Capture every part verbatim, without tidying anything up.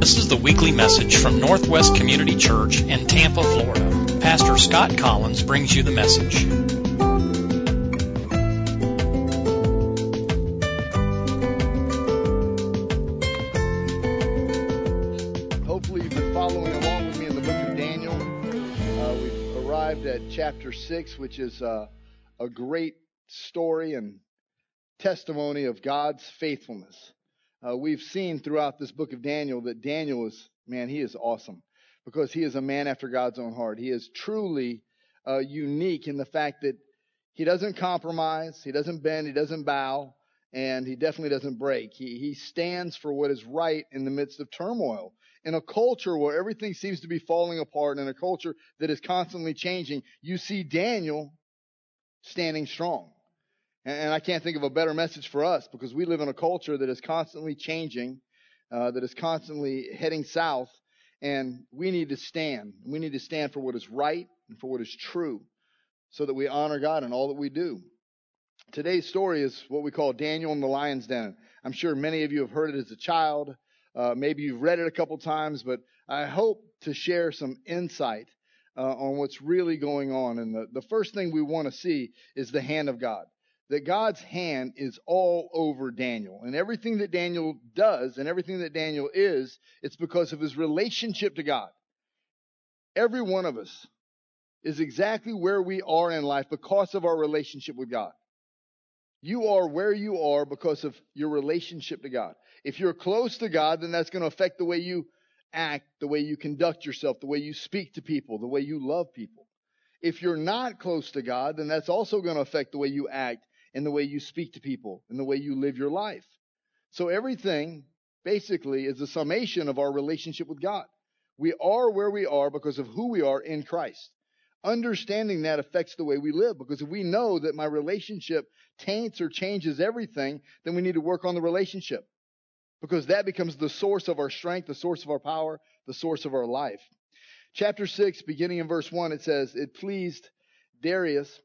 This is the weekly message from Northwest Community Church in Tampa, Florida. Pastor Scott Collins brings you the message. Hopefully you've been following along with me in the book of Daniel. Uh, we've arrived at chapter six, which is uh, a great story and testimony of God's faithfulness. Uh, we've seen throughout this book of Daniel that Daniel is, man, he is awesome because he is a man after God's own heart. He is truly uh, unique in the fact that he doesn't compromise, he doesn't bend, he doesn't bow, and he definitely doesn't break. He, he stands for what is right in the midst of turmoil. In a culture where everything seems to be falling apart, in a culture that is constantly changing, you see Daniel standing strong. And I can't think of a better message for us because we live in a culture that is constantly changing, uh, that is constantly heading south, and we need to stand. We need to stand for what is right and for what is true so that we honor God in all that we do. Today's story is what we call Daniel in the Lion's Den. I'm sure many of you have heard it as a child. Uh, maybe you've read it a couple times, but I hope to share some insight uh, on what's really going on. And the, the first thing we want to see is the hand of God. That God's hand is all over Daniel. And everything that Daniel does and everything that Daniel is, it's because of his relationship to God. Every one of us is exactly where we are in life because of our relationship with God. You are where you are because of your relationship to God. If you're close to God, then that's going to affect the way you act, the way you conduct yourself, the way you speak to people, the way you love people. If you're not close to God, then that's also going to affect the way you act and the way you speak to people and the way you live your life. So everything basically is a summation of our relationship with God. We are where we are because of who we are in Christ. Understanding that affects the way we live, because if we know that my relationship taints or changes everything, then we need to work on the relationship, because that becomes the source of our strength, the source of our power, the source of our life. Chapter six, beginning in verse one, it says, it pleased Darius,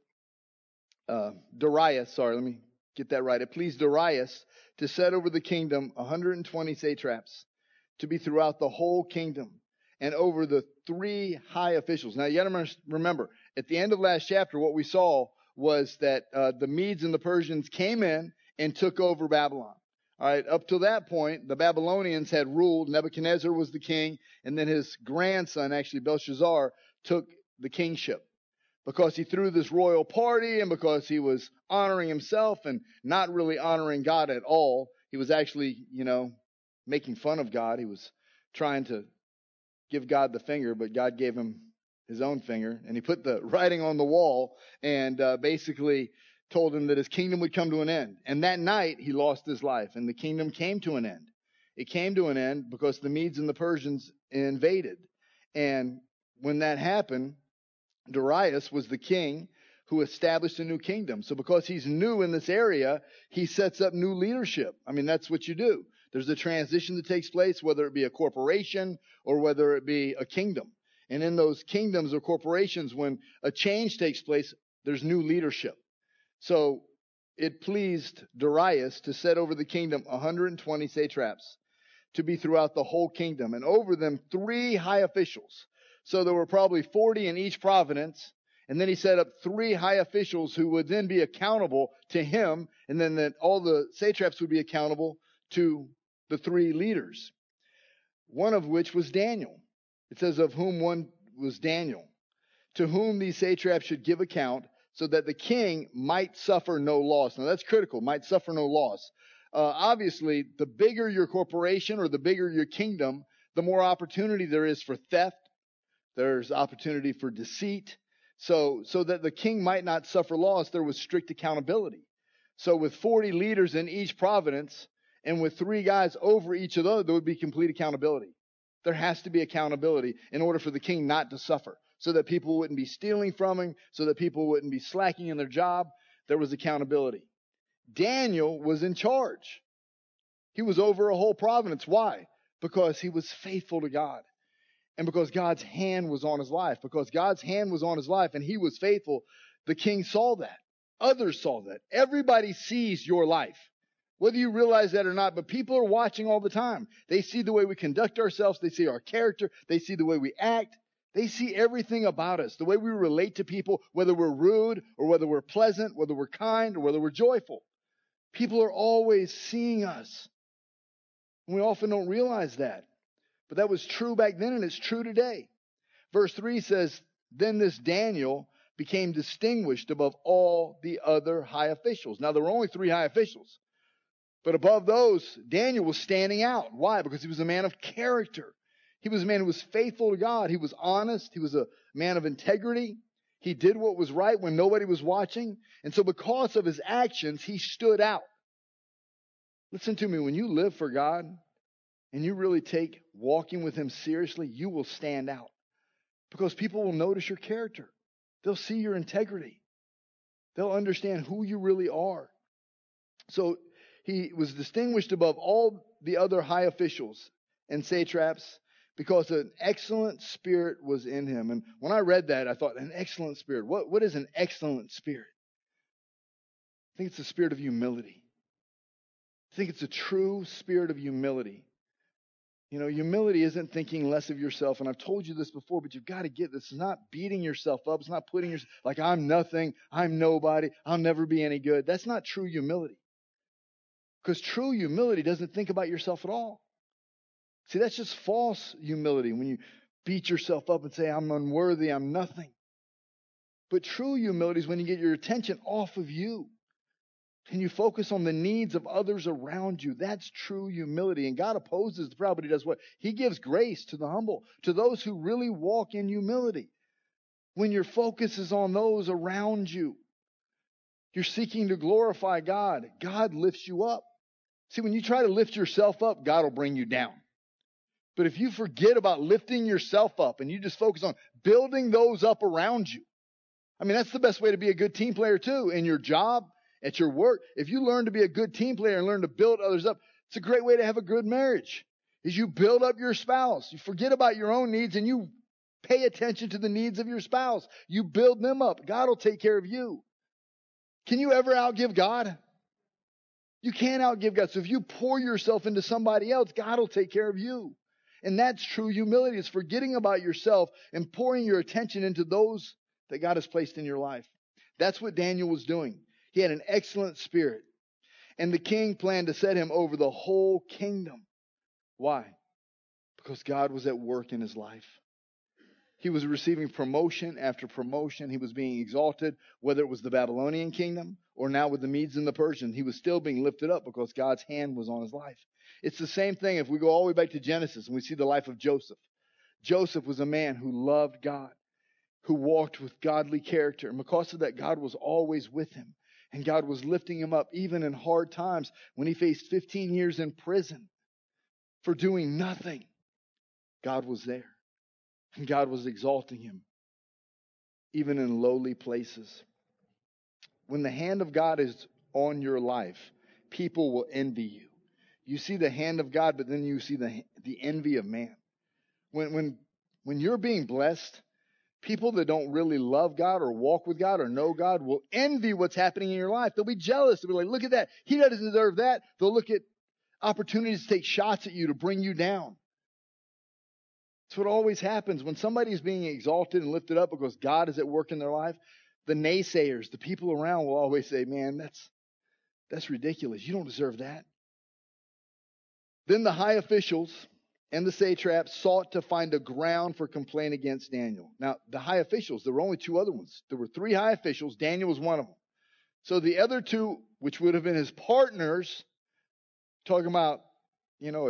uh, Darius, sorry, let me get that right. It pleased Darius to set over the kingdom one hundred twenty satraps to be throughout the whole kingdom, and over the three high officials. Now, you got to remember, at the end of last chapter, what we saw was that uh, the Medes and the Persians came in and took over Babylon. All right, up to that point, the Babylonians had ruled. Nebuchadnezzar was the king, and then his grandson, actually Belshazzar, took the kingship because he threw this royal party and because he was honoring himself and not really honoring God at all. He was actually, you know, making fun of God. He was trying to give God the finger, but God gave him his own finger, and he put the writing on the wall and uh, basically told him that his kingdom would come to an end. And that night, he lost his life, and the kingdom came to an end. It came to an end because the Medes and the Persians invaded. And when that happened, Darius was the king who established a new kingdom. So because he's new in this area, he sets up new leadership. I mean, that's what you do. There's a transition that takes place, whether it be a corporation or whether it be a kingdom. And in those kingdoms or corporations, when a change takes place, there's new leadership. So it pleased Darius to set over the kingdom one hundred twenty satraps to be throughout the whole kingdom, and over them three high officials. So there were probably forty in each province, and then he set up three high officials who would then be accountable to him, and then that all the satraps would be accountable to the three leaders, one of which was Daniel. It says of whom one was Daniel, to whom these satraps should give account, so that the king might suffer no loss. Now that's critical, might suffer no loss. Uh, obviously, the bigger your corporation or the bigger your kingdom, the more opportunity there is for theft. There's opportunity for deceit. So, so that the king might not suffer loss, there was strict accountability. So with forty leaders in each province and with three guys over each of those, there would be complete accountability. There has to be accountability in order for the king not to suffer, so that people wouldn't be stealing from him, so that people wouldn't be slacking in their job. There was accountability. Daniel was in charge. He was over a whole province. Why? Because he was faithful to God. And because God's hand was on his life. Because God's hand was on his life and he was faithful, the king saw that. Others saw that. Everybody sees your life. Whether you realize that or not, but people are watching all the time. They see the way we conduct ourselves. They see our character. They see the way we act. They see everything about us, the way we relate to people, whether we're rude or whether we're pleasant, whether we're kind or whether we're joyful. People are always seeing us. And we often don't realize that. But that was true back then and it's true today. Verse three says, then this Daniel became distinguished above all the other high officials. Now, there were only three high officials. But above those, Daniel was standing out. Why? Because he was a man of character. He was a man who was faithful to God. He was honest. He was a man of integrity. He did what was right when nobody was watching. And so because of his actions, he stood out. Listen to me. When you live for God and you really take walking with him seriously, you will stand out. Because people will notice your character. They'll see your integrity. They'll understand who you really are. So he was distinguished above all the other high officials and satraps because an excellent spirit was in him. And when I read that, I thought, an excellent spirit. What, what is an excellent spirit? I think it's a spirit of humility. I think it's a true spirit of humility. You know, humility isn't thinking less of yourself. And I've told you this before, but you've got to get this. It's not beating yourself up. It's not putting yourself like, I'm nothing. I'm nobody. I'll never be any good. That's not true humility. Because true humility doesn't think about yourself at all. See, that's just false humility when you beat yourself up and say, I'm unworthy, I'm nothing. But true humility is when you get your attention off of you and you focus on the needs of others around you. That's true humility. And God opposes the proud, but he does what? He gives grace to the humble, to those who really walk in humility. When your focus is on those around you, you're seeking to glorify God. God lifts you up. See, when you try to lift yourself up, God will bring you down. But if you forget about lifting yourself up and you just focus on building those up around you, I mean, that's the best way to be a good team player too. In your job, at your work, if you learn to be a good team player and learn to build others up, it's a great way to have a good marriage. Is you build up your spouse. You forget about your own needs and you pay attention to the needs of your spouse. You build them up. God will take care of you. Can you ever outgive God? You can't outgive God. So if you pour yourself into somebody else, God will take care of you. And that's true humility. It's forgetting about yourself and pouring your attention into those that God has placed in your life. That's what Daniel was doing. He had an excellent spirit. And the king planned to set him over the whole kingdom. Why? Because God was at work in his life. He was receiving promotion after promotion. He was being exalted, whether it was the Babylonian kingdom or now with the Medes and the Persians. He was still being lifted up because God's hand was on his life. It's the same thing if we go all the way back to Genesis and we see the life of Joseph. Joseph was a man who loved God, who walked with godly character. And because of that, God was always with him. And God was lifting him up even in hard times when he faced fifteen years in prison for doing nothing. God was there. And God was exalting him, even in lowly places. When the hand of God is on your life, people will envy you. You see the hand of God, but then you see the, the envy of man. When, when, when you're being blessed, people that don't really love God or walk with God or know God will envy what's happening in your life. They'll be jealous. They'll be like, look at that. He doesn't deserve that. They'll look at opportunities to take shots at you to bring you down. That's what always happens when somebody's being exalted and lifted up because God is at work in their life. The naysayers, the people around will always say, man, that's, that's ridiculous. You don't deserve that. Then the high officials and the satraps sought to find a ground for complaint against Daniel. Now, the high officials, there were only two other ones. There were three high officials. Daniel was one of them. So the other two, which would have been his partners, talking about, you know, a,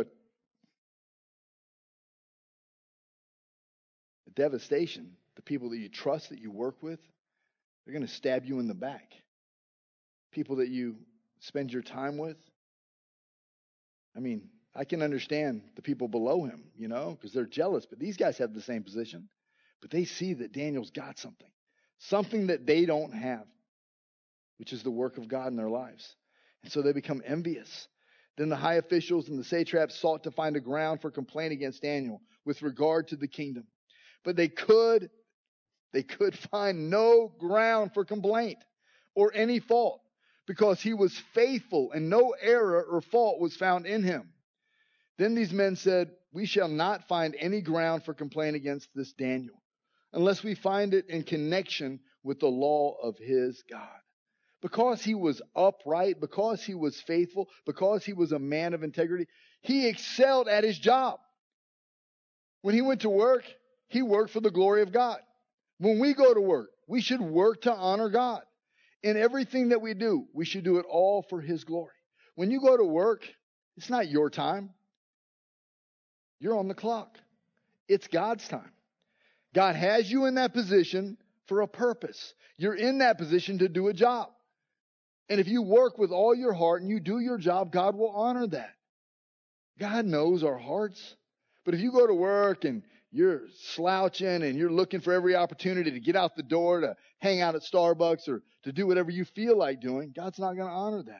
a devastation. The people that you trust, that you work with, they're going to stab you in the back. People that you spend your time with. I mean, I can understand the people below him, you know, because they're jealous. But these guys have the same position. But they see that Daniel's got something. Something that they don't have, which is the work of God in their lives. And so they become envious. Then the high officials and the satraps sought to find a ground for complaint against Daniel with regard to the kingdom. But they could, they could find no ground for complaint or any fault. because he was faithful and no error or fault was found in him. Then these men said, we shall not find any ground for complaint against this Daniel, unless we find it in connection with the law of his God. Because he was upright, because he was faithful, because he was a man of integrity, he excelled at his job. When he went to work, he worked for the glory of God. When we go to work, we should work to honor God. In everything that we do, we should do it all for his glory. When you go to work, it's not your time. You're on the clock. It's God's time. God has you in that position for a purpose. You're in that position to do a job. And if you work with all your heart and you do your job, God will honor that. God knows our hearts. But if you go to work and you're slouching and you're looking for every opportunity to get out the door, to hang out at Starbucks or to do whatever you feel like doing, God's not going to honor that.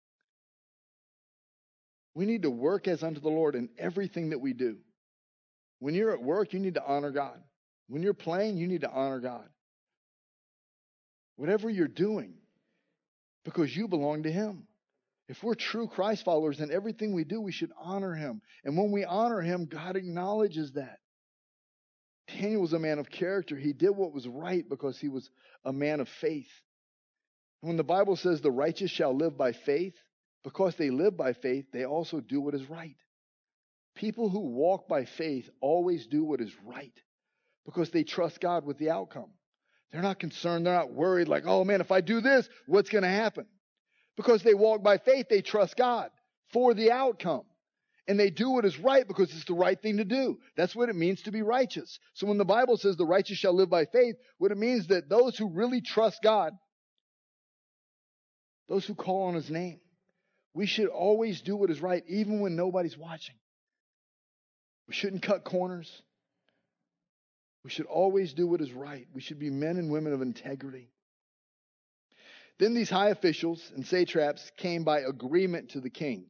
We need to work as unto the Lord in everything that we do. When you're at work, you need to honor God. When you're playing, you need to honor God. Whatever you're doing, because you belong to him. If we're true Christ followers, then everything we do, we should honor him. And when we honor him, God acknowledges that. Daniel was a man of character. He did what was right because he was a man of faith. When the Bible says the righteous shall live by faith, because they live by faith, they also do what is right. People who walk by faith always do what is right because they trust God with the outcome. They're not concerned. They're not worried like, oh man, if I do this, what's going to happen? Because they walk by faith, they trust God for the outcome. And they do what is right because it's the right thing to do. That's what it means to be righteous. So when the Bible says the righteous shall live by faith, what it means that those who really trust God, those who call on his name, we should always do what is right, even when nobody's watching. We shouldn't cut corners. We should always do what is right. We should be men and women of integrity. Then these high officials and satraps came by agreement to the king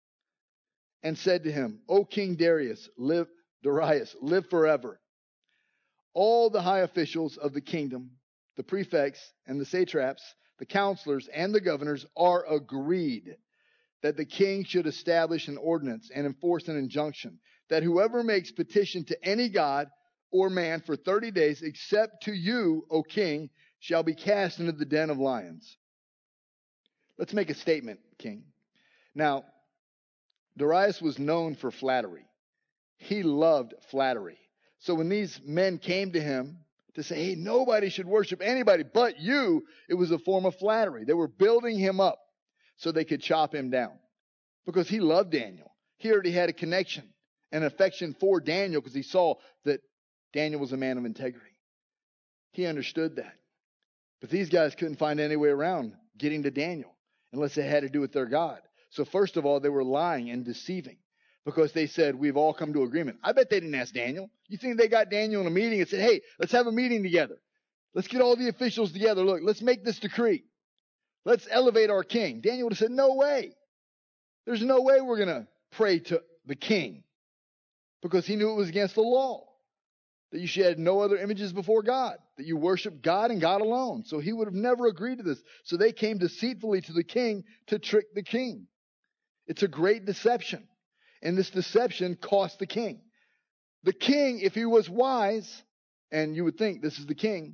and said to him, O King Darius, live, Darius, live forever. All the high officials of the kingdom, the prefects and the satraps, the counselors and the governors are agreed that the king should establish an ordinance and enforce an injunction that whoever makes petition to any god or man for thirty days, except to you, O king, shall be cast into the den of lions. Let's make a statement, king. Now, Darius was known for flattery. He loved flattery. So when these men came to him to say, hey, nobody should worship anybody but you, it was a form of flattery. They were building him up so they could chop him down because he loved Daniel. He already had a connection, an affection for Daniel because he saw that Daniel was a man of integrity. He understood that. But these guys couldn't find any way around getting to Daniel unless they had to do with their God. So first of all, they were lying and deceiving because they said, we've all come to agreement. I bet they didn't ask Daniel. You think they got Daniel in a meeting and said, hey, let's have a meeting together. Let's get all the officials together. Look, let's make this decree. Let's elevate our king. Daniel would have said, no way. There's no way we're going to pray to the king because he knew it was against the law. That you should have no other images before God. That you worship God and God alone. So he would have never agreed to this. So they came deceitfully to the king to trick the king. It's a great deception. And this deception cost the king. The king, if he was wise, and you would think this is the king,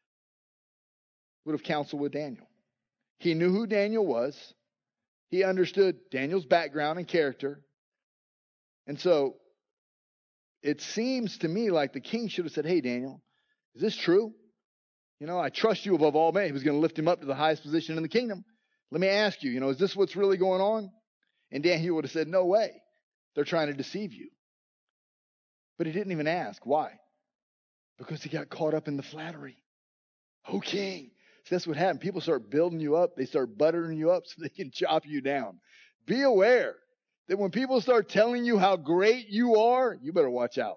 would have counseled with Daniel. He knew who Daniel was. He understood Daniel's background and character. And so it seems to me like the king should have said, hey, Daniel, is this true? You know, I trust you above all men. He was going to lift him up to the highest position in the kingdom. Let me ask you, you know, is this what's really going on? And Daniel would have said, no way. They're trying to deceive you. But he didn't even ask. Why? Because he got caught up in the flattery. Oh, king. So that's what happened. People start building you up. They start buttering you up so they can chop you down. Be aware that when people start telling you how great you are, you better watch out.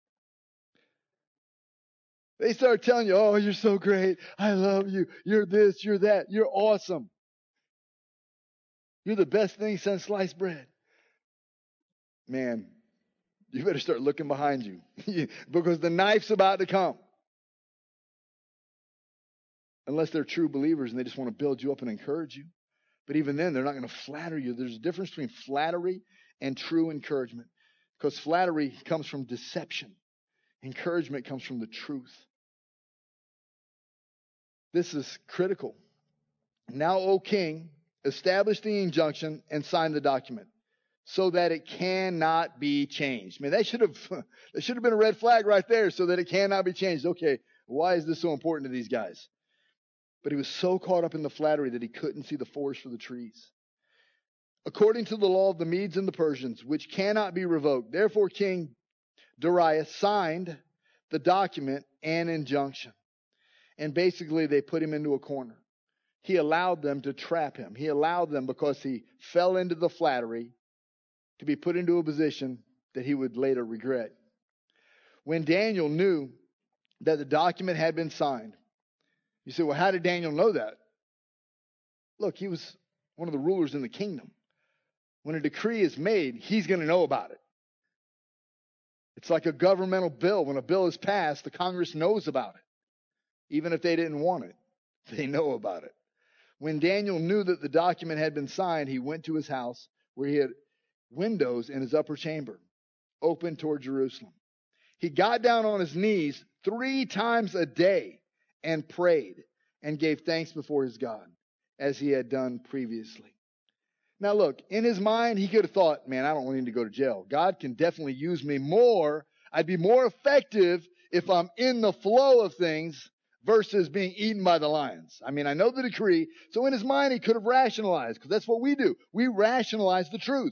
They start telling you, oh, you're so great. I love you. You're this, you're that. You're awesome. You're the best thing since sliced bread. Man, you better start looking behind you because the knife's about to come. Unless they're true believers and they just want to build you up and encourage you. But even then, they're not going to flatter you. There's a difference between flattery and true encouragement. Because flattery comes from deception. Encouragement comes from the truth. This is critical. Now, O king, establish the injunction and sign the document so that it cannot be changed. I mean, that should have, that should have been a red flag right there, so that it cannot be changed. Okay, why is this so important to these guys? But he was so caught up in the flattery that he couldn't see the forest for the trees. According to the law of the Medes and the Persians, which cannot be revoked, therefore King Darius signed the document and injunction. And basically they put him into a corner. He allowed them to trap him. He allowed them, because he fell into the flattery, to be put into a position that he would later regret. When Daniel knew that the document had been signed, you say, well, how did Daniel know that? Look, he was one of the rulers in the kingdom. When a decree is made, he's going to know about it. It's like a governmental bill. When a bill is passed, the Congress knows about it. Even if they didn't want it, they know about it. When Daniel knew that the document had been signed, he went to his house where he had windows in his upper chamber, open toward Jerusalem. He got down on his knees three times a day and prayed and gave thanks before his God, as he had done previously. Now look, in his mind, he could have thought, man, I don't need to go to jail. God can definitely use me more. I'd be more effective if I'm in the flow of things versus being eaten by the lions. I mean, I know the decree. So in his mind, he could have rationalized, because that's what we do. We rationalize the truth.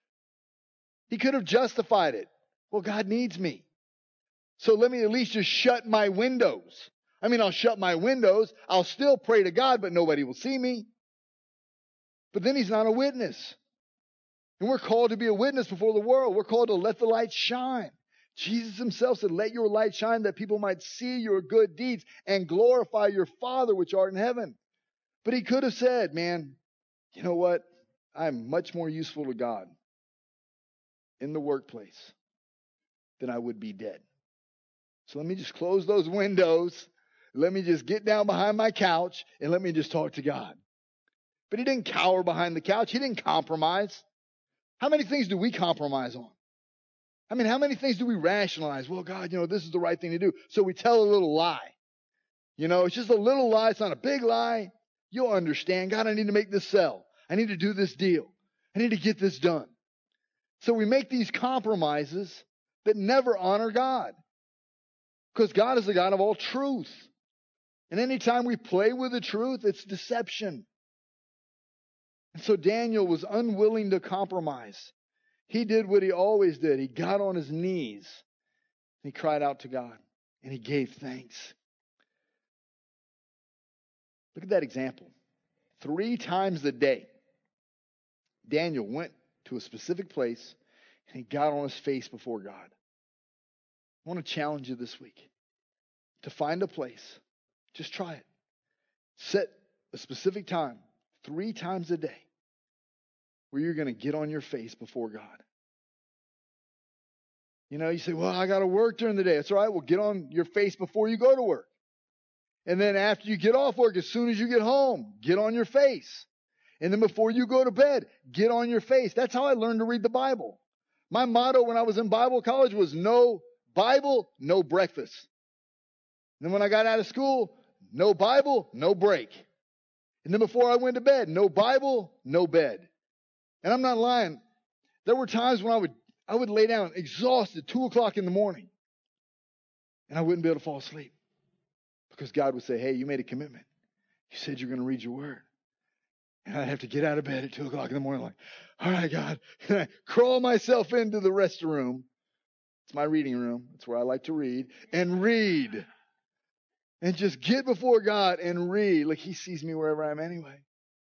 He could have justified it. Well, God needs me, so let me at least just shut my windows. I mean, I'll shut my windows. I'll still pray to God, but nobody will see me. But then he's not a witness. And we're called to be a witness before the world. We're called to let the light shine. Jesus himself said, let your light shine that people might see your good deeds and glorify your Father which art in heaven. But he could have said, man, you know what? I'm much more useful to God in the workplace than I would be dead. So let me just close those windows. Let me just get down behind my couch and let me just talk to God. But he didn't cower behind the couch. He didn't compromise. How many things do we compromise on? I mean, how many things do we rationalize? Well, God, you know, this is the right thing to do. So we tell a little lie. You know, it's just a little lie. It's not a big lie. You'll understand. God, I need to make this sell. I need to do this deal. I need to get this done. So we make these compromises that never honor God. Because God is the God of all truth. And anytime we play with the truth, it's deception. And so Daniel was unwilling to compromise. He did what he always did. He got on his knees. And he cried out to God. And he gave thanks. Look at that example. Three times a day, Daniel went to a specific place and he got on his face before God. I want to challenge you this week to find a place. Just try it. Set a specific time, three times a day, where you're going to get on your face before God. You know, you say, well, I got to work during the day. That's all right. Well, get on your face before you go to work. And then after you get off work, as soon as you get home, get on your face. And then before you go to bed, get on your face. That's how I learned to read the Bible. My motto when I was in Bible college was no Bible, no breakfast. And then when I got out of school, no Bible, no break. And then before I went to bed, no Bible, no bed. And I'm not lying. There were times when I would I would lay down exhausted, two o'clock in the morning. And I wouldn't be able to fall asleep. Because God would say, hey, you made a commitment. You said you're going to read your word. And I'd have to get out of bed at two o'clock in the morning like, all right, God. And I crawl myself into the restroom. It's my reading room. It's where I like to read. And read. And just get before God and read. Like he sees me wherever I am anyway.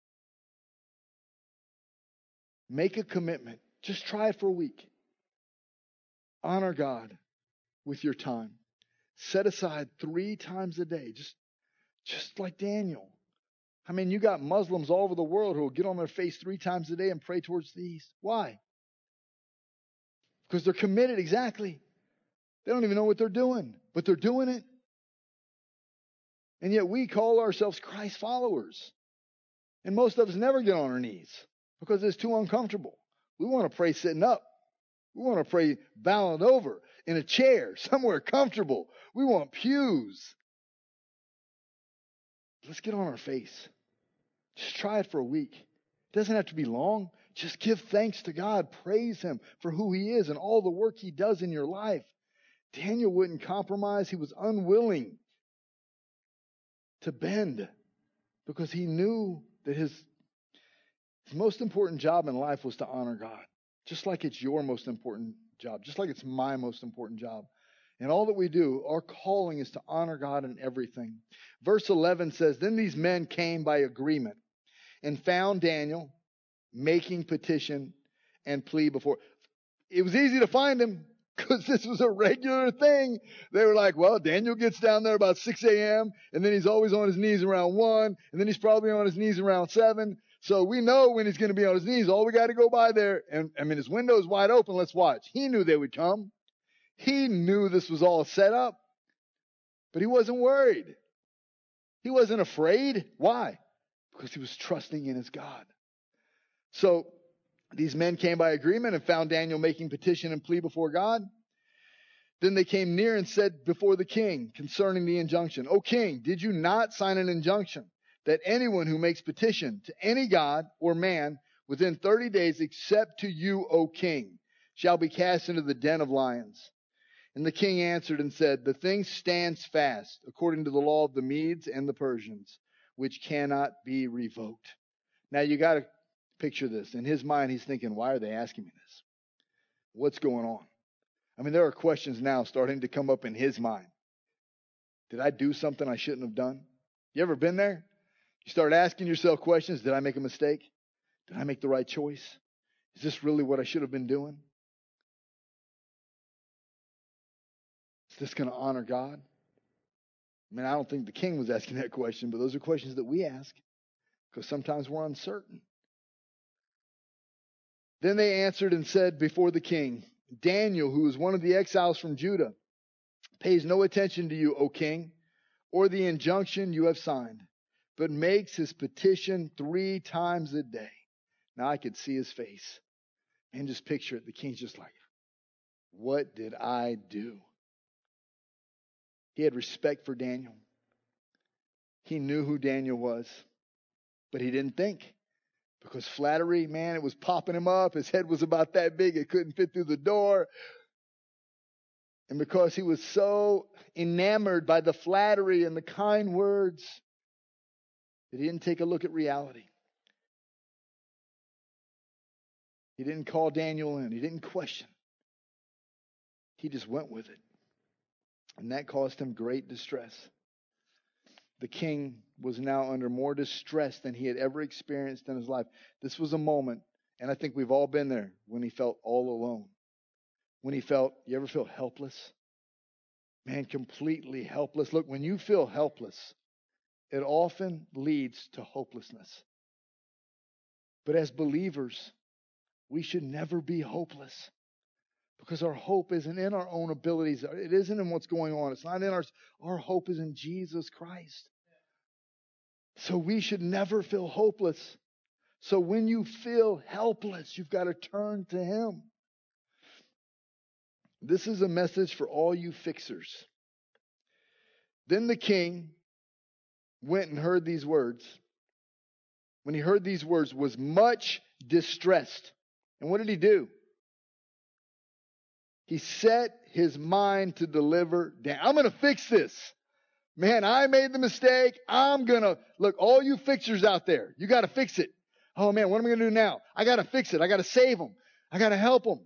Make a commitment. Just try it for a week. Honor God with your time. Set aside three times a day. Just, just like Daniel. I mean, you got Muslims all over the world who will get on their face three times a day and pray towards the east. Why? Because they're committed, exactly. They don't even know what they're doing, but they're doing it. And yet we call ourselves Christ followers. And most of us never get on our knees because it's too uncomfortable. We want to pray sitting up. We want to pray bowing over in a chair, somewhere comfortable. We want pews. Let's get on our face. Just try it for a week. It doesn't have to be long. Just give thanks to God. Praise Him for who He is and all the work He does in your life. Daniel wouldn't compromise. He was unwilling to bend because he knew that his, his most important job in life was to honor God. Just like it's your most important job. Just like it's my most important job. And all that we do, our calling is to honor God in everything. Verse eleven says, Then these men came by agreement and found Daniel making petition and plea before. It was easy to find him because this was a regular thing. They were like, well, Daniel gets down there about six a.m. and then he's always on his knees around one, and then he's probably on his knees around seven. So we know when he's going to be on his knees. All we got to go by there. And I mean, his window's wide open. Let's watch. He knew they would come. He knew this was all set up, but he wasn't worried. He wasn't afraid. Why? Because he was trusting in his God. So these men came by agreement and found Daniel making petition and plea before God. Then they came near and said before the king concerning the injunction, O king, did you not sign an injunction that anyone who makes petition to any god or man within thirty days except to you, O king, shall be cast into the den of lions? And the king answered and said, The thing stands fast according to the law of the Medes and the Persians, which cannot be revoked. Now you got to picture this. In his mind, he's thinking, why are they asking me this? What's going on? I mean, there are questions now starting to come up in his mind. Did I do something I shouldn't have done? You ever been there? You start asking yourself questions. Did I make a mistake? Did I make the right choice? Is this really what I should have been doing? Is this going to honor God? I mean, I don't think the king was asking that question, but those are questions that we ask because sometimes we're uncertain. Then they answered and said before the king, Daniel, who is one of the exiles from Judah, pays no attention to you, O king, or the injunction you have signed, but makes his petition three times a day. Now I could see his face and just picture it. The king's just like, what did I do? He had respect for Daniel. He knew who Daniel was, but he didn't think. Because flattery, man, it was popping him up. His head was about that big. It couldn't fit through the door. And because he was so enamored by the flattery and the kind words that he didn't take a look at reality. He didn't call Daniel in. He didn't question. He just went with it. And that caused him great distress. The king was now under more distress than he had ever experienced in his life. This was a moment, and I think we've all been there, when he felt all alone. When he felt, you ever feel helpless? Man, completely helpless. Look, when you feel helpless, it often leads to hopelessness. But as believers, we should never be hopeless. Because our hope isn't in our own abilities. It isn't in what's going on. It's not in our... Our hope is in Jesus Christ. So we should never feel hopeless. So when you feel helpless, you've got to turn to Him. This is a message for all you fixers. Then the king went and heard these words. When he heard these words, was much distressed. And what did he do? He set his mind to deliver down. I'm going to fix this. Man, I made the mistake. I'm going to, look, all you fixers out there, you got to fix it. Oh man, what am I going to do now? I got to fix it. I got to save them. I got to help them.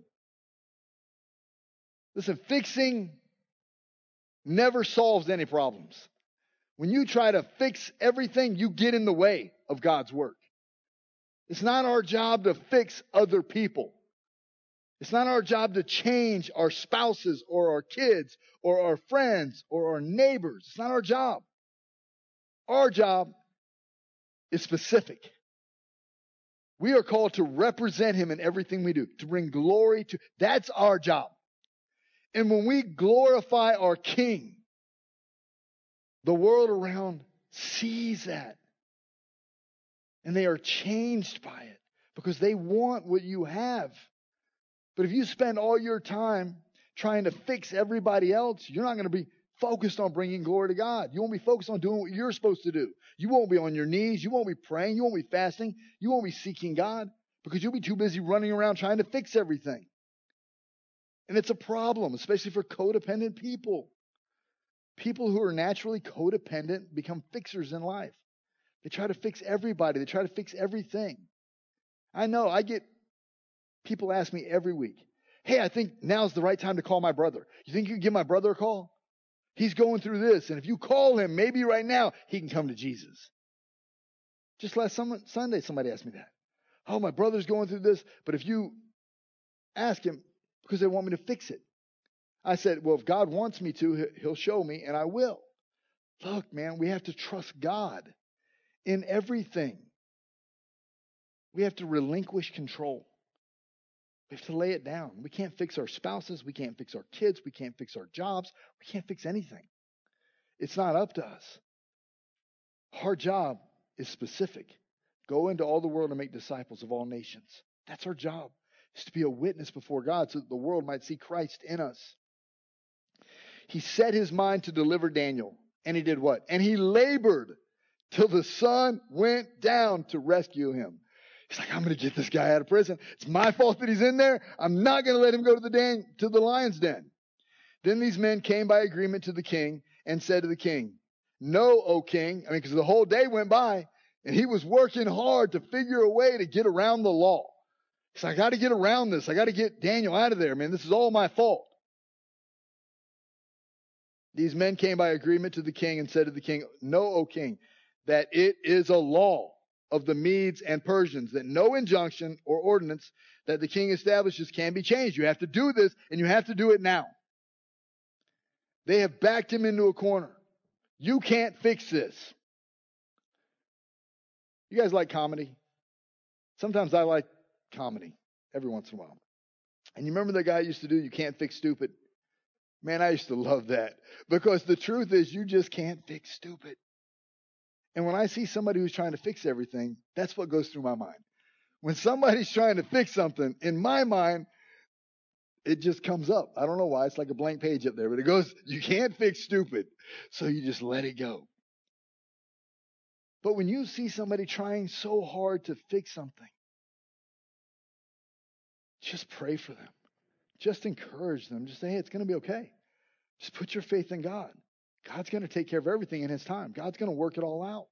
Listen, fixing never solves any problems. When you try to fix everything, you get in the way of God's work. It's not our job to fix other people. It's not our job to change our spouses or our kids or our friends or our neighbors. It's not our job. Our job is specific. We are called to represent Him in everything we do, to bring glory to. That's our job. And when we glorify our King, the world around sees that. And they are changed by it because they want what you have. But if you spend all your time trying to fix everybody else, you're not going to be focused on bringing glory to God. You won't be focused on doing what you're supposed to do. You won't be on your knees. You won't be praying. You won't be fasting. You won't be seeking God because you'll be too busy running around trying to fix everything. And it's a problem, especially for codependent people. People who are naturally codependent become fixers in life. They try to fix everybody. They try to fix everything. I know, I get people ask me every week, hey, I think now's the right time to call my brother. You think you can give my brother a call? He's going through this, and if you call him, maybe right now, he can come to Jesus. Just last Sunday, somebody asked me that. Oh, my brother's going through this, but if you ask him, because they want me to fix it. I said, well, if God wants me to, he'll show me, and I will. Look, man, we have to trust God in everything. We have to relinquish control. We have to lay it down. We can't fix our spouses. We can't fix our kids. We can't fix our jobs. We can't fix anything. It's not up to us. Our job is specific. Go into all the world and make disciples of all nations. That's our job. It's to be a witness before God so that the world might see Christ in us. He set his mind to deliver Daniel. And he did what? And he labored till the sun went down to rescue him. He's like, I'm going to get this guy out of prison. It's my fault that he's in there. I'm not going to let him go to the dan- to the lion's den. Then these men came by agreement to the king and said to the king, know, O king, I mean, because the whole day went by and he was working hard to figure a way to get around the law. He's like, I got to get around this. I got to get Daniel out of there, man. This is all my fault. These men came by agreement to the king and said to the king, know, O king, that it is a law of the Medes and Persians that no injunction or ordinance that the king establishes can be changed. You have to do this, and you have to do it now. They have backed him into a corner. You can't fix this. You guys like comedy? Sometimes I like comedy every once in a while. And you remember the guy used to do, you can't fix stupid? Man, I used to love that. Because the truth is, you just can't fix stupid. And when I see somebody who's trying to fix everything, that's what goes through my mind. When somebody's trying to fix something, in my mind, it just comes up. I don't know why. It's like a blank page up there. But it goes, you can't fix stupid. So you just let it go. But when you see somebody trying so hard to fix something, just pray for them. Just encourage them. Just say, hey, it's going to be okay. Just put your faith in God. God's going to take care of everything in his time. God's going to work it all out.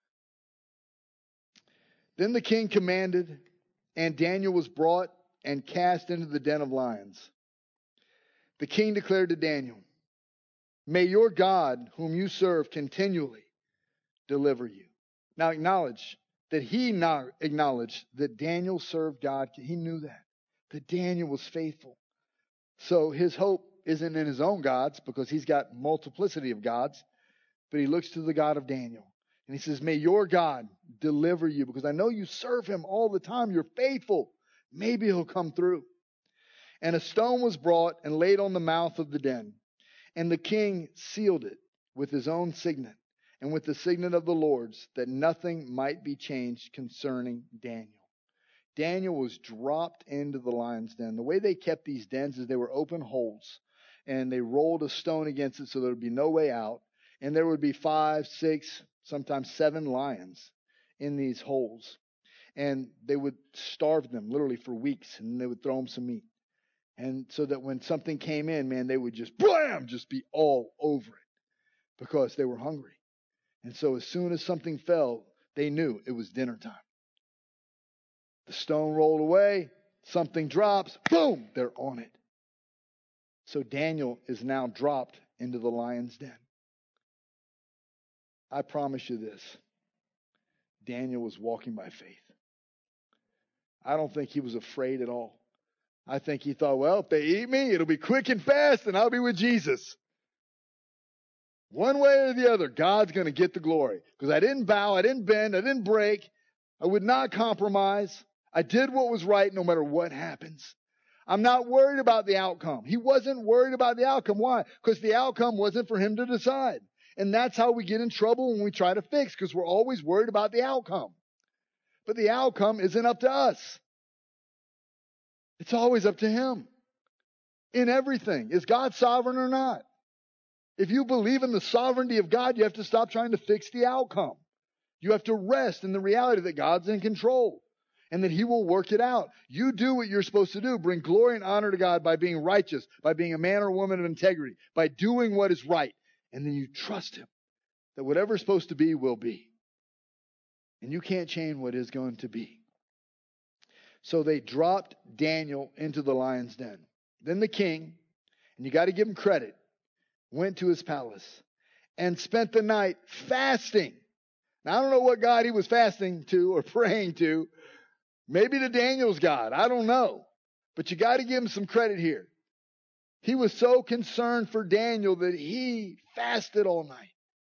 Then the king commanded, and Daniel was brought and cast into the den of lions. The king declared to Daniel, may your God, whom you serve, continually deliver you. Now acknowledge that he now acknowledged that Daniel served God. He knew that, that Daniel was faithful. So his hope isn't in his own gods because he's got multiplicity of gods, but he looks to the God of Daniel. And he says, may your God deliver you because I know you serve him all the time. You're faithful. Maybe he'll come through. And a stone was brought and laid on the mouth of the den. And the king sealed it with his own signet and with the signet of the Lord's, that nothing might be changed concerning Daniel. Daniel was dropped into the lion's den. The way they kept these dens is they were open holes. And they rolled a stone against it so there would be no way out. And there would be five, six, sometimes seven lions in these holes. And they would starve them literally for weeks. And they would throw them some meat. And so that when something came in, man, they would just, blam, just be all over it. Because they were hungry. And so as soon as something fell, they knew it was dinner time. The stone rolled away. Something drops. Boom, they're on it. So Daniel is now dropped into the lion's den. I promise you this. Daniel was walking by faith. I don't think he was afraid at all. I think he thought, well, if they eat me, it'll be quick and fast and I'll be with Jesus. One way or the other, God's going to get the glory. Because I didn't bow, I didn't bend, I didn't break. I would not compromise. I did what was right no matter what happens. I'm not worried about the outcome. He wasn't worried about the outcome. Why? Because the outcome wasn't for him to decide. And that's how we get in trouble when we try to fix, because we're always worried about the outcome. But the outcome isn't up to us. It's always up to Him. In everything. Is God sovereign or not? If you believe in the sovereignty of God, you have to stop trying to fix the outcome. You have to rest in the reality that God's in control and that He will work it out. You do what you're supposed to do. Bring glory and honor to God by being righteous, by being a man or woman of integrity, by doing what is right. And then you trust Him that whatever's supposed to be will be. And you can't change what is going to be. So they dropped Daniel into the lion's den. Then the king, and you got to give him credit, went to his palace and spent the night fasting. Now, I don't know what God he was fasting to or praying to. Maybe to Daniel's God. I don't know. But you got to give him some credit here. He was so concerned for Daniel that he fasted all night.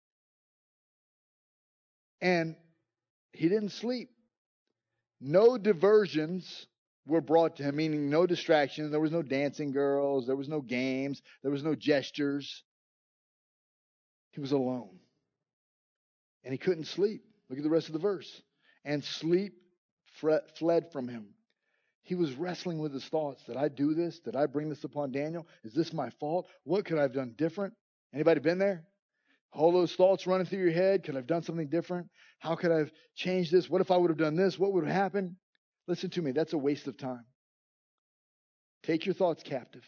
And he didn't sleep. No diversions were brought to him, meaning no distractions. There was no dancing girls. There was no games. There was no gestures. He was alone. And he couldn't sleep. Look at the rest of the verse. And sleep fled from him. He was wrestling with his thoughts. Did I do this? Did I bring this upon Daniel? Is this my fault? What could I have done different? Anybody been there? All those thoughts running through your head. Could I have done something different? How could I have changed this? What if I would have done this? What would have happened? Listen to me. That's a waste of time. Take your thoughts captive.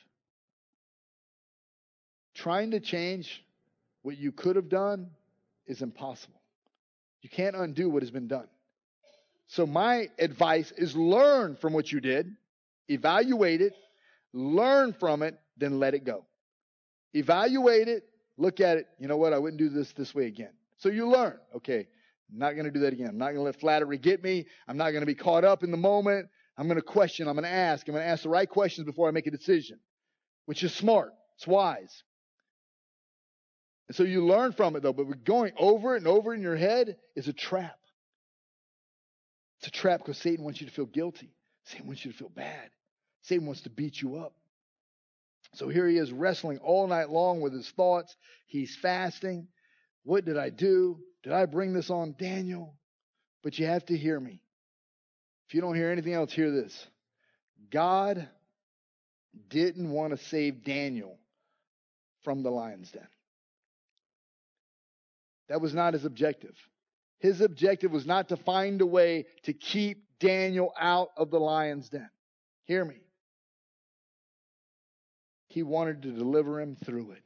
Trying to change what you could have done is impossible. You can't undo what has been done. So my advice is learn from what you did, evaluate it, learn from it, then let it go. Evaluate it, look at it. You know what? I wouldn't do this this way again. So you learn. Okay, I'm not going to do that again. I'm not going to let flattery get me. I'm not going to be caught up in the moment. I'm going to question. I'm going to ask. I'm going to ask the right questions before I make a decision, which is smart. It's wise. And so you learn from it, though. But going over it and over it in your head is a trap. It's a trap because Satan wants you to feel guilty. Satan wants you to feel bad. Satan wants to beat you up. So here he is wrestling all night long with his thoughts. He's fasting. What did I do? Did I bring this on Daniel? But you have to hear me. If you don't hear anything else, hear this. God didn't want to save Daniel from the lion's den. That was not his objective. His objective was not to find a way to keep Daniel out of the lion's den. Hear me. He wanted to deliver him through it.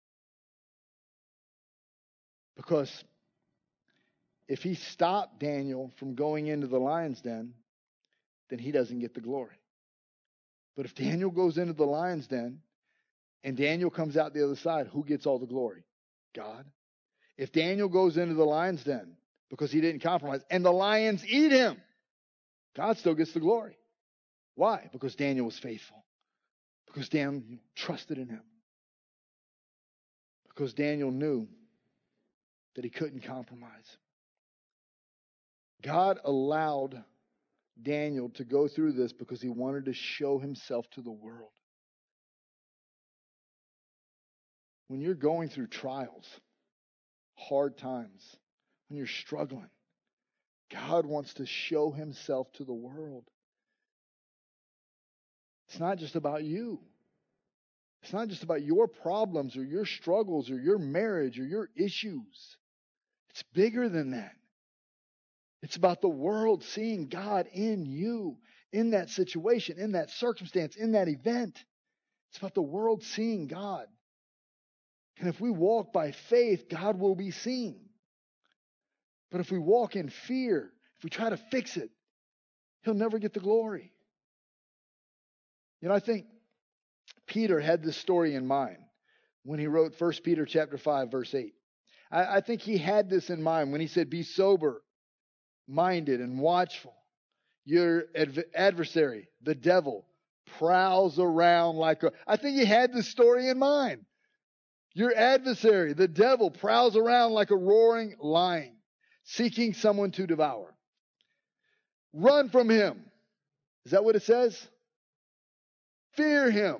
Because if he stopped Daniel from going into the lion's den, then he doesn't get the glory. But if Daniel goes into the lion's den and Daniel comes out the other side, who gets all the glory? God. If Daniel goes into the lion's den because he didn't compromise and the lions eat him, God still gets the glory. Why? Because Daniel was faithful. Because Daniel trusted in him. Because Daniel knew that he couldn't compromise. God allowed Daniel to go through this because he wanted to show himself to the world. When you're going through trials, hard times, when you're struggling, God wants to show himself to the world. It's not just about you. It's not just about your problems or your struggles or your marriage or your issues. It's bigger than that. It's about the world seeing God in you, in that situation, in that circumstance, in that event. It's about the world seeing God. And if we walk by faith, God will be seen. But if we walk in fear, if we try to fix it, He'll never get the glory. You know, I think Peter had this story in mind when he wrote First Peter chapter five, verse eight. I, I think he had this in mind when he said, be sober minded and watchful. Your adv- adversary, the devil, prowls around like a... I think he had this story in mind. Your adversary, the devil, prowls around like a roaring lion, seeking someone to devour. Run from him. Is that what it says? Fear him.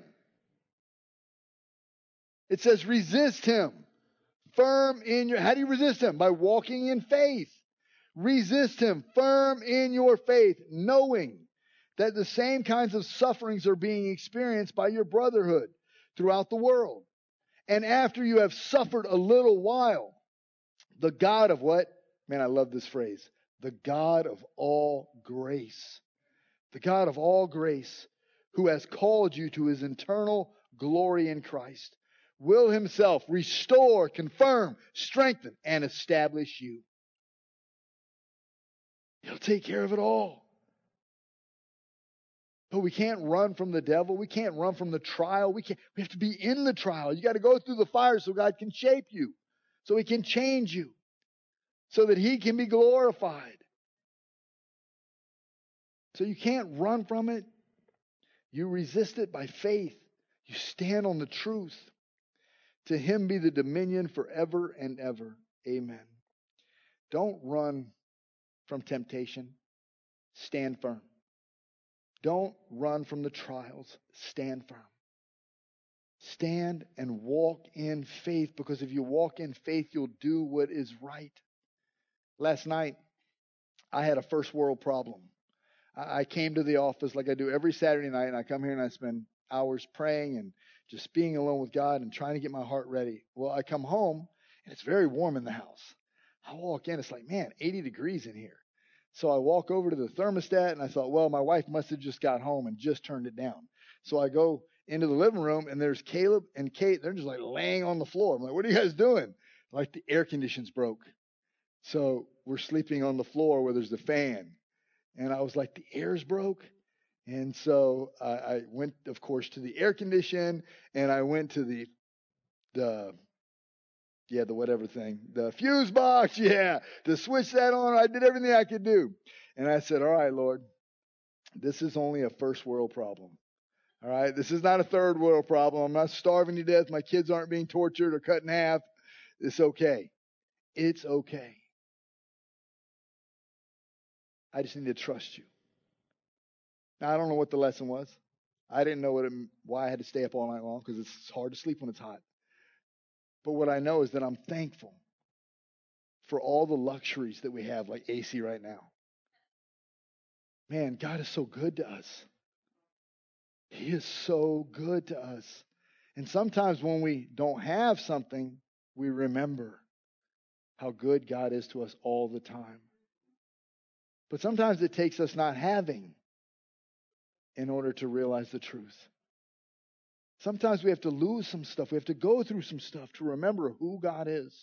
It says resist him. Firm in your... How do you resist him? By walking in faith. Resist him, firm in your faith, knowing that the same kinds of sufferings are being experienced by your brotherhood throughout the world. And after you have suffered a little while, the God of what? Man, I love this phrase. The God of all grace. The God of all grace, who has called you to his eternal glory in Christ, will himself restore, confirm, strengthen, and establish you. He'll take care of it all. But we can't run from the devil. We can't run from the trial. We can't, we have to be in the trial. You got to go through the fire so God can shape you, so he can change you, so that he can be glorified. So you can't run from it. You resist it by faith. You stand on the truth. To him be the dominion forever and ever. Amen. Don't run from temptation. Stand firm. Don't run from the trials. Stand firm. Stand and walk in faith, because if you walk in faith, you'll do what is right. Last night, I had a first world problem. I came to the office like I do every Saturday night, and I come here and I spend hours praying and just being alone with God and trying to get my heart ready. Well, I come home, and it's very warm in the house. I walk in, it's like, man, eighty degrees in here. So I walk over to the thermostat, and I thought, well, my wife must have just got home and just turned it down. So I go into the living room, and there's Caleb and Kate. They're just like laying on the floor. I'm like, what are you guys doing? Like, the air conditioning's broke. So we're sleeping on the floor where there's the fan. And I was like, the air's broke. And so I, I went, of course, to the air condition, and I went to the, the, yeah, the whatever thing, the fuse box, yeah, to switch that on. I did everything I could do. And I said, all right, Lord, this is only a first world problem. All right, this is not a third world problem. I'm not starving to death. My kids aren't being tortured or cut in half. It's okay. It's okay. I just need to trust you. Now, I don't know what the lesson was. I didn't know what it, why I had to stay up all night long, because it's hard to sleep when it's hot. But what I know is that I'm thankful for all the luxuries that we have, like A C right now. Man, God is so good to us. He is so good to us. And sometimes when we don't have something, we remember how good God is to us all the time. But sometimes it takes us not having in order to realize the truth. Sometimes we have to lose some stuff. We have to go through some stuff to remember who God is.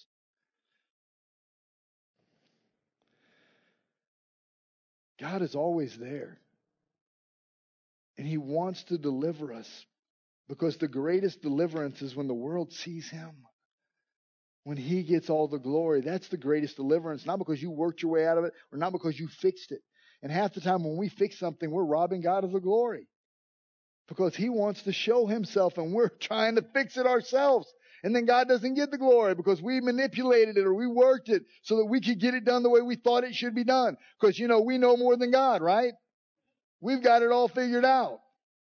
God is always there. And he wants to deliver us, because the greatest deliverance is when the world sees him. When he gets all the glory, that's the greatest deliverance. Not because you worked your way out of it, or not because you fixed it. And half the time when we fix something, we're robbing God of the glory. Because he wants to show himself, and we're trying to fix it ourselves. And then God doesn't get the glory because we manipulated it or we worked it so that we could get it done the way we thought it should be done. Because, you know, we know more than God, right? We've got it all figured out.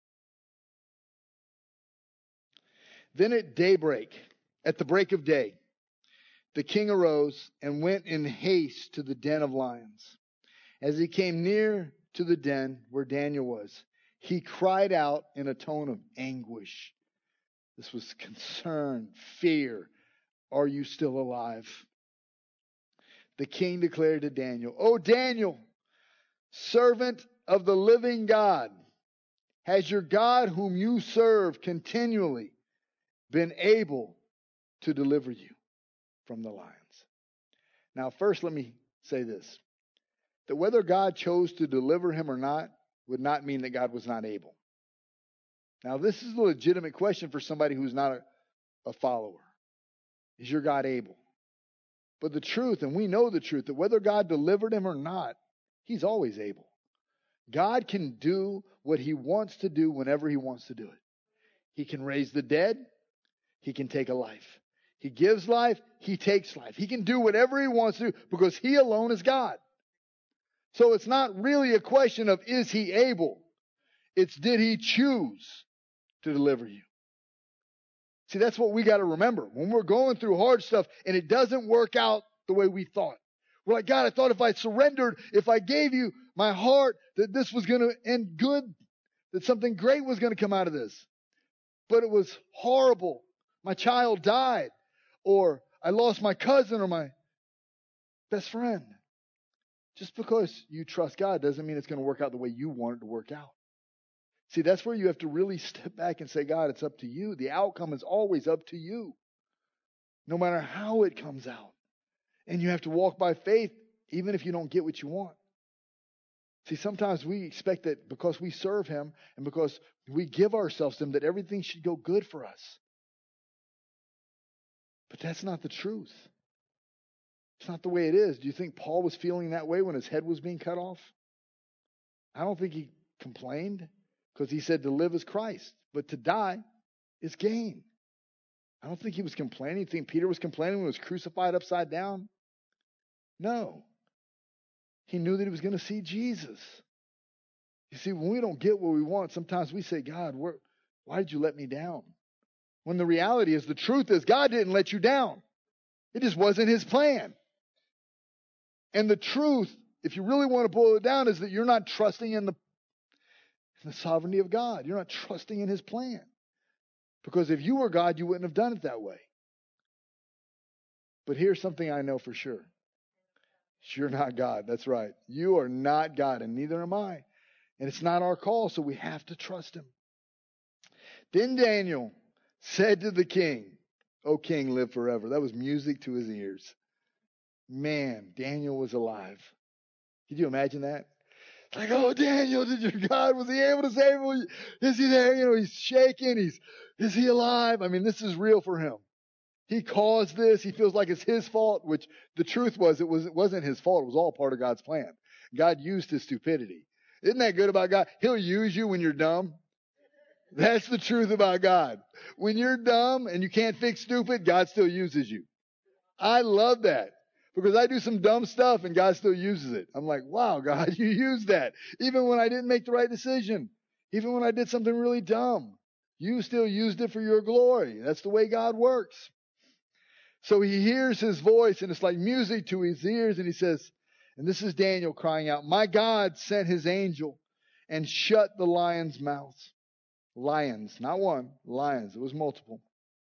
Then at daybreak, at the break of day, the king arose and went in haste to the den of lions. As he came near to the den where Daniel was, he cried out in a tone of anguish. This was concern, fear. Are you still alive? The king declared to Daniel, O Daniel, servant of the living God, has your God whom you serve continually been able to deliver you from the lions? Now, first, let me say this, that whether God chose to deliver him or not would not mean that God was not able. Now, this is a legitimate question for somebody who's not a, a follower. Is your God able? But the truth, and we know the truth, that whether God delivered him or not, he's always able. God can do what he wants to do whenever he wants to do it. He can raise the dead. He can take a life. He gives life. He takes life. He can do whatever he wants to do because he alone is God. So it's not really a question of is he able. It's did he choose to deliver you. See, that's what we got to remember. When we're going through hard stuff and it doesn't work out the way we thought, We're like, God, I thought if I surrendered, if I gave you my heart, that this was going to end good, that something great was going to come out of this. But it was horrible. My child died, or I lost my cousin or my best friend. Just because you trust God doesn't mean it's going to work out the way you want it to work out. See, that's where you have to really step back and say, God, it's up to you. The outcome is always up to you, no matter how it comes out. And you have to walk by faith, even if you don't get what you want. See, sometimes we expect that because we serve Him and because we give ourselves to Him, that everything should go good for us. But that's not the truth. It's not the way it is. Do you think Paul was feeling that way when his head was being cut off? I don't think he complained, because he said to live is Christ, but to die is gain. I don't think he was complaining. You think Peter was complaining when he was crucified upside down? No. He knew that he was going to see Jesus. You see, when we don't get what we want, sometimes we say, God, where, why did you let me down? When the reality is, the truth is, God didn't let you down. It just wasn't His plan. And the truth, if you really want to boil it down, is that you're not trusting in the, in the sovereignty of God. You're not trusting in His plan. Because if you were God, you wouldn't have done it that way. But here's something I know for sure. You're not God. That's right. You are not God, and neither am I. And it's not our call, so we have to trust Him. Then Daniel said to the king, O king, live forever. That was music to his ears. Man, Daniel was alive. Could you imagine that? It's like, oh, Daniel, did your God, was He able to save him? Is He there? You know, he's shaking. He's, is He alive? I mean, this is real for him. He caused this. He feels like it's his fault, which the truth was, it was, it wasn't his fault. It was all part of God's plan. God used his stupidity. Isn't that good about God? He'll use you when you're dumb. That's the truth about God. When you're dumb and you can't fix stupid, God still uses you. I love that. Because I do some dumb stuff and God still uses it. I'm like, wow, God, you used that. Even when I didn't make the right decision. Even when I did something really dumb. You still used it for your glory. That's the way God works. So he hears His voice, and it's like music to his ears, and he says, and this is Daniel crying out, my God sent His angel and shut the lions' mouths. Lions, not one, lions. It was multiple.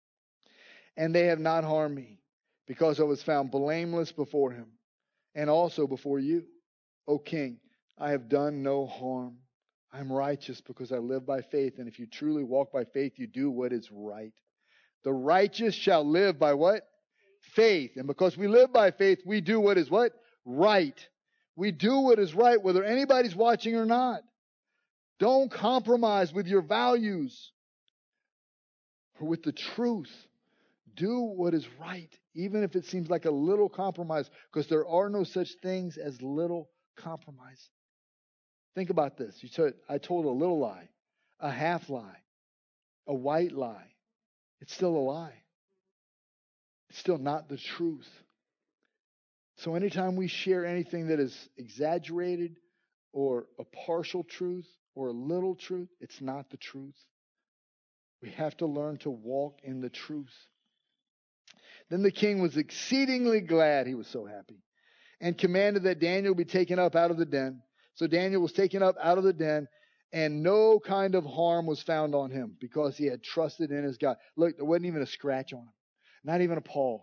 And they have not harmed me, because I was found blameless before Him, and also before you. O king, I have done no harm. I am righteous because I live by faith. And if you truly walk by faith, you do what is right. The righteous shall live by what? Faith. And because we live by faith, we do what is what? Right. We do what is right, whether anybody's watching or not. Don't compromise with your values or with the truth. Do what is right, even if it seems like a little compromise, because there are no such things as little compromise. Think about this. You said, I told a little lie, a half lie, a white lie. It's still a lie. It's still not the truth. So anytime we share anything that is exaggerated or a partial truth or a little truth, it's not the truth. We have to learn to walk in the truth. Then the king was exceedingly glad. He was so happy. And commanded that Daniel be taken up out of the den. So Daniel was taken up out of the den, and no kind of harm was found on him because he had trusted in his God. Look, there wasn't even a scratch on him. Not even a paw.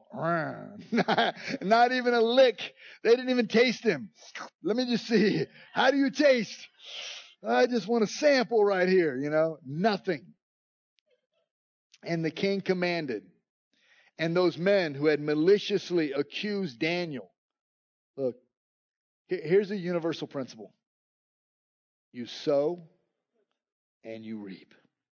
Not even a lick. They didn't even taste him. Let me just see. How do you taste? I just want a sample right here, you know. Nothing. And the king commanded. And those men who had maliciously accused Daniel. Look, here's a universal principle. You sow and you reap.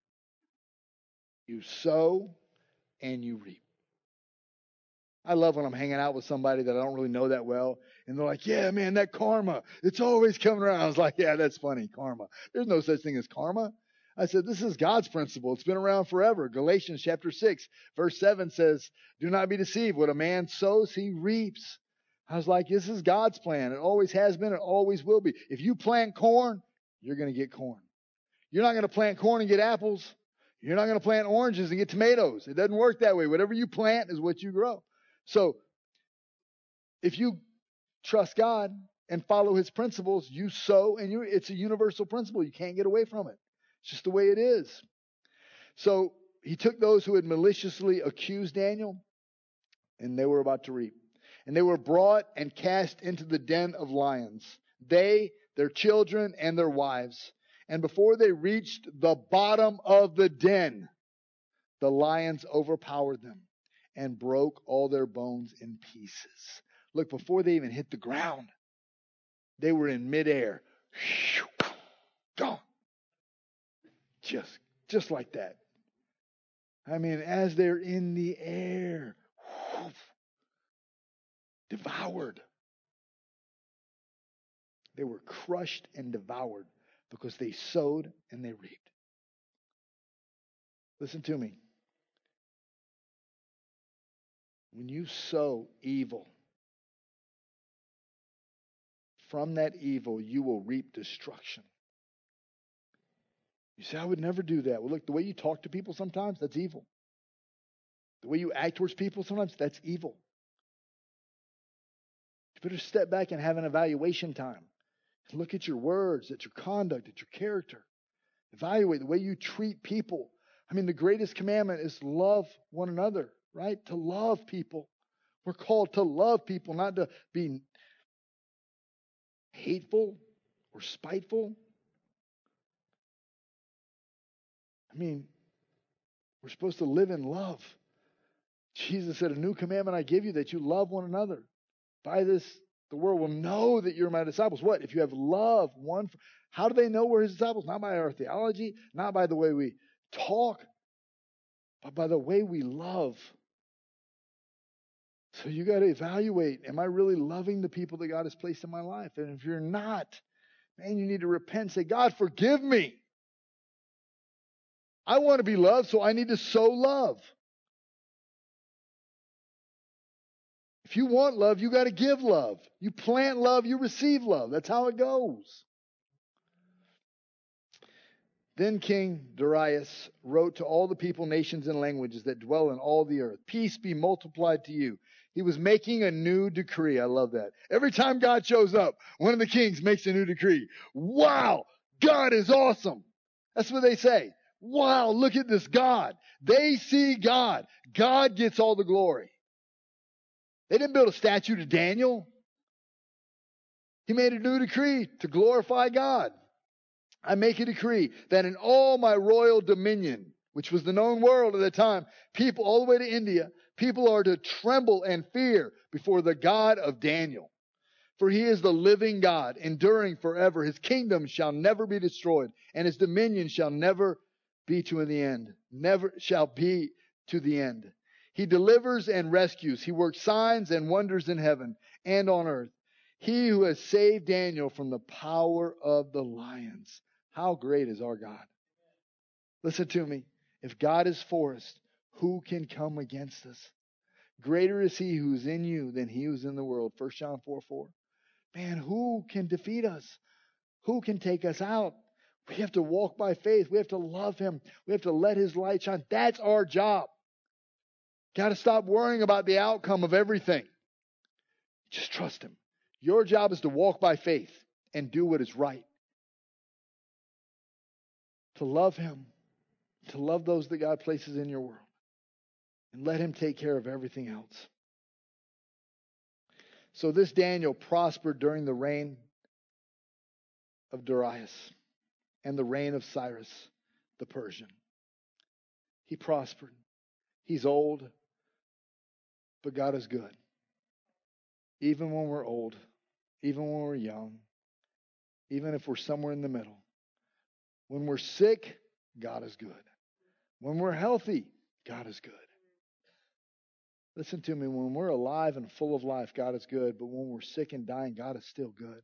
You sow and you reap. I love when I'm hanging out with somebody that I don't really know that well. And they're like, yeah, man, that karma, it's always coming around. I was like, yeah, that's funny, karma. There's no such thing as karma. I said, this is God's principle. It's been around forever. Galatians chapter six, verse seven says, do not be deceived. What a man sows, he reaps. I was like, this is God's plan. It always has been. It always will be. If you plant corn, you're going to get corn. You're not going to plant corn and get apples. You're not going to plant oranges and get tomatoes. It doesn't work that way. Whatever you plant is what you grow. So if you trust God and follow his principles, you sow, and you it's a universal principle. You can't get away from it. It's just the way it is. So he took those who had maliciously accused Daniel, and they were about to reap. And they were brought and cast into the den of lions, they, their children, and their wives. And before they reached the bottom of the den, the lions overpowered them and broke all their bones in pieces. Look, before they even hit the ground, they were in midair. Gone. Just, just like that. I mean, as they're in the air, whoof, devoured. They were crushed and devoured because they sowed and they reaped. Listen to me. When you sow evil, from that evil you will reap destruction. You say, I would never do that. Well, look, the way you talk to people sometimes, that's evil. The way you act towards people sometimes, that's evil. You better step back and have an evaluation time. Look at your words, at your conduct, at your character. Evaluate the way you treat people. I mean, the greatest commandment is love one another, right? To love people. We're called to love people, not to be hateful or spiteful. I mean, we're supposed to live in love. Jesus said, a new commandment I give you, that you love one another. By this, the world will know that you're my disciples. What? If you have love one for, how do they know we're his disciples? Not by our theology, not by the way we talk, but by the way we love. So you got to evaluate, am I really loving the people that God has placed in my life? And if you're not, man, you need to repent and say, God, forgive me. I want to be loved, so I need to sow love. If you want love, you got to give love. You plant love, you receive love. That's how it goes. Then King Darius wrote to all the people, nations, and languages that dwell in all the earth, peace be multiplied to you. He was making a new decree. I love that. Every time God shows up, one of the kings makes a new decree. Wow, God is awesome. That's what they say. Wow, look at this God. They see God. God gets all the glory. They didn't build a statue to Daniel. He made a new decree to glorify God. I make a decree that in all my royal dominion, which was the known world at the time, people all the way to India, people are to tremble and fear before the God of Daniel. For he is the living God, enduring forever. His kingdom shall never be destroyed, and his dominion shall never be to the end. Never shall be to the end. He delivers and rescues. He works signs and wonders in heaven and on earth. He who has saved Daniel from the power of the lions. How great is our God? Listen to me. If God is for us, who can come against us? Greater is he who's in you than he who's in the world. First John four four. Man, who can defeat us? Who can take us out? We have to walk by faith. We have to love him. We have to let his light shine. That's our job. Got to stop worrying about the outcome of everything. Just trust him. Your job is to walk by faith and do what is right. To love him. To love those that God places in your world. And let him take care of everything else. So this Daniel prospered during the reign of Darius and the reign of Cyrus the Persian. He prospered. He's old, but God is good. Even when we're old, even when we're young, even if we're somewhere in the middle. When we're sick, God is good. When we're healthy, God is good. Listen to me, when we're alive and full of life, God is good. But when we're sick and dying, God is still good.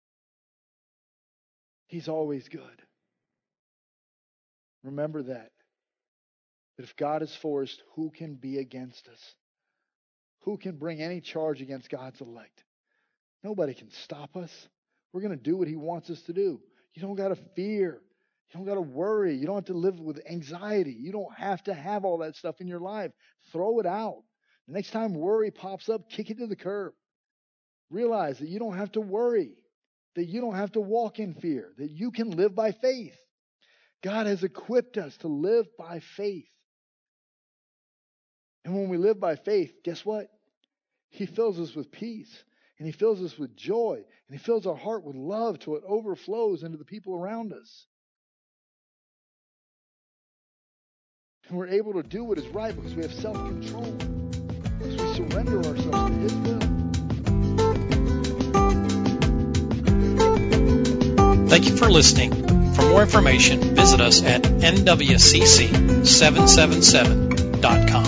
He's always good. Remember that. That if God is for us, who can be against us? Who can bring any charge against God's elect? Nobody can stop us. We're going to do what he wants us to do. You don't got to fear. You don't got to worry. You don't have to live with anxiety. You don't have to have all that stuff in your life. Throw it out. The next time worry pops up, kick it to the curb. Realize that you don't have to worry, that you don't have to walk in fear, that you can live by faith. God has equipped us to live by faith. And when we live by faith, guess what? He fills us with peace, and He fills us with joy, and He fills our heart with love till it overflows into the people around us. And we're able to do what is right because we have self-control, because we surrender ourselves to His will. Thank you for listening. For more information, visit us at N W C C seven seven seven dot com.